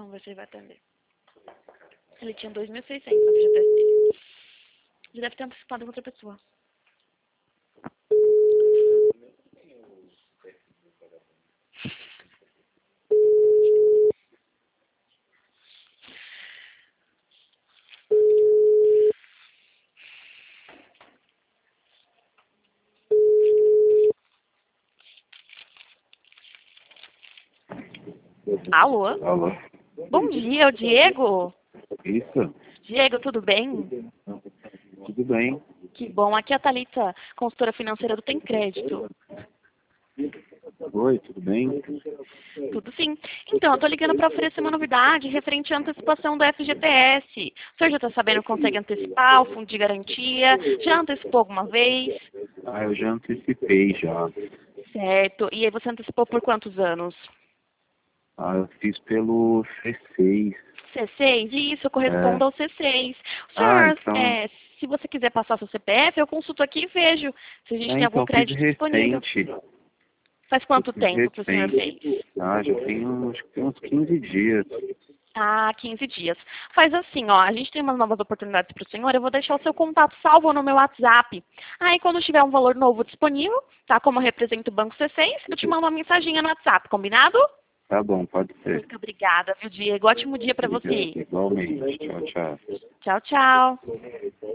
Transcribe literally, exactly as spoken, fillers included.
Vamos ver se ele vai atender. Ele tinha dois mil e seiscentos na F G T S dele. Ele deve ter antecipado com outra pessoa. Alô? Alô? Bom dia, é o Diego? Isso? Diego, tudo bem? Tudo bem? Que bom. Aqui é a Thalita, consultora financeira do Tem Crédito. Oi, tudo bem? Tudo sim. Então, eu tô ligando para oferecer uma novidade referente à antecipação do F G T S. O senhor já está sabendo que consegue antecipar o fundo de garantia? Já antecipou alguma vez? Ah, eu já antecipei já. Certo. E aí você antecipou por quantos anos? Ah, eu fiz pelo C seis. C seis? Isso, corresponde É. ao C seis. O Ah, senhor, então... é, se você quiser passar seu C P F, eu consulto aqui e vejo se a gente É, tem algum então, fiz crédito disponível. recente. Faz Eu quanto fiz tempo que o senhor fez? recente. Ah, já tem uns, acho que tem uns quinze dias. Ah, quinze dias. Faz assim, ó, a gente tem umas novas oportunidades para o senhor, eu vou deixar o seu contato salvo no meu WhatsApp. Aí quando tiver um valor novo disponível, tá, como eu represento o Banco C seis, eu te mando uma mensaginha no WhatsApp, combinado? Tá bom, pode ser. Muito obrigada, viu, Diego? Ótimo dia para você. Igualmente. Tchau, tchau. Tchau, tchau.